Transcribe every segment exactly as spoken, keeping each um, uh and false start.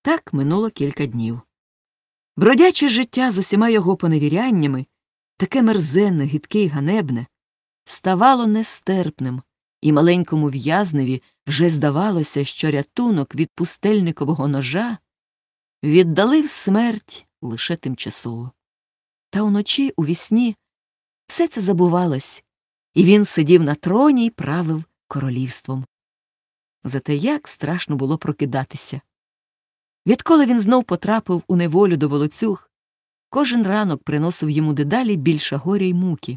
Так минуло кілька днів. Бродяче життя з усіма його поневіряннями, таке мерзенне, гидке й ганебне, ставало нестерпним, і маленькому в'язневі вже здавалося, що рятунок від пустельникового ножа віддалив смерть лише тимчасово. Та уночі, у вісні, все це забувалось, і він сидів на троні й правив королівством. Зате як страшно було прокидатися. Відколи він знов потрапив у неволю до волоцюг, кожен ранок приносив йому дедалі більше горя й муки.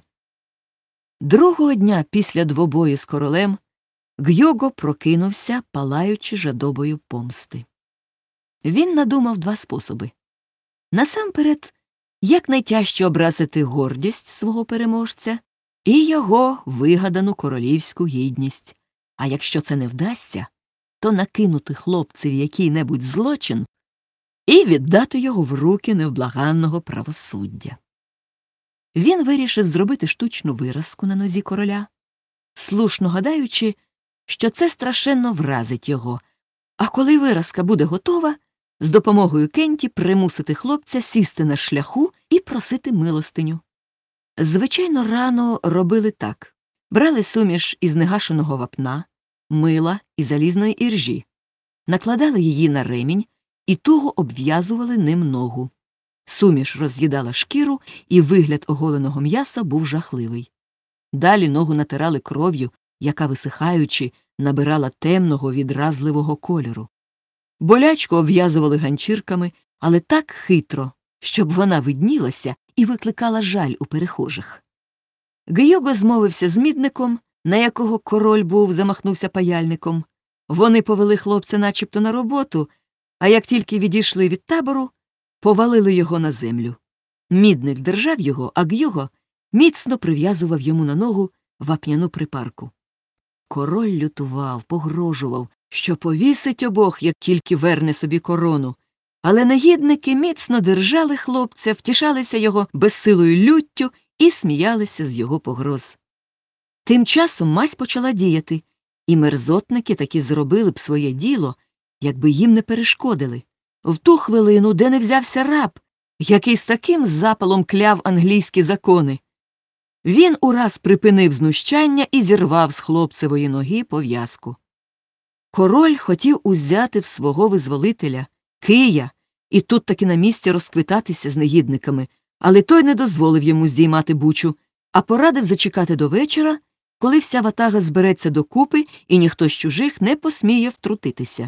Другого дня після двобою з королем Г'юго прокинувся, палаючи жадобою помсти. Він надумав два способи. Насамперед, якнайтяжче образити гордість свого переможця і його вигадану королівську гідність. А якщо це не вдасться, то накинути хлопцеві який-небудь злочин і віддати його в руки невблаганного правосуддя. Він вирішив зробити штучну виразку на нозі короля, слушно гадаючи, що це страшенно вразить його, а коли виразка буде готова, з допомогою Кенті примусити хлопця сісти на шляху і просити милостиню. Звичайно, рано робили так. Брали суміш із негашеного вапна, мила і залізної іржі, накладали її на ремінь і туго обв'язували ним ногу. Суміш роз'їдала шкіру, і вигляд оголеного м'яса був жахливий. Далі ногу натирали кров'ю, яка, висихаючи, набирала темного відразливого кольору. Болячку обв'язували ганчірками, але так хитро, щоб вона виднілася і викликала жаль у перехожих. Г'юго змовився з мідником, на якого король був, замахнувся паяльником. Вони повели хлопця начебто на роботу, а як тільки відійшли від табору, повалили його на землю. Мідник держав його, а Г'юго міцно прив'язував йому на ногу вапняну припарку. Король лютував, погрожував, що повісить обох, як тільки верне собі корону. Але негідники міцно держали хлопця, втішалися його безсилою люттю і сміялися з його погроз. Тим часом мазь почала діяти, і мерзотники таки зробили б своє діло, якби їм не перешкодили. В ту хвилину, де не взявся раб, який з таким запалом кляв англійські закони, він ураз припинив знущання і зірвав з хлопцевої ноги пов'язку. Король хотів узяти в свого визволителя, Кия, і тут таки на місці розквитатися з негідниками, але той не дозволив йому здіймати бучу, а порадив зачекати до вечора, коли вся ватага збереться докупи і ніхто з чужих не посміє втрутитися.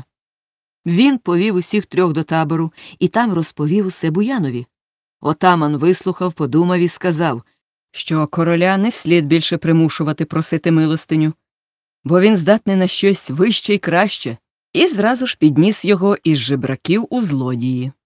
Він повів усіх трьох до табору і там розповів усе Буянові. Отаман вислухав, подумав і сказав, що короля не слід більше примушувати просити милостиню, бо він здатний на щось вище й краще, і зразу ж підніс його із жебраків у злодії.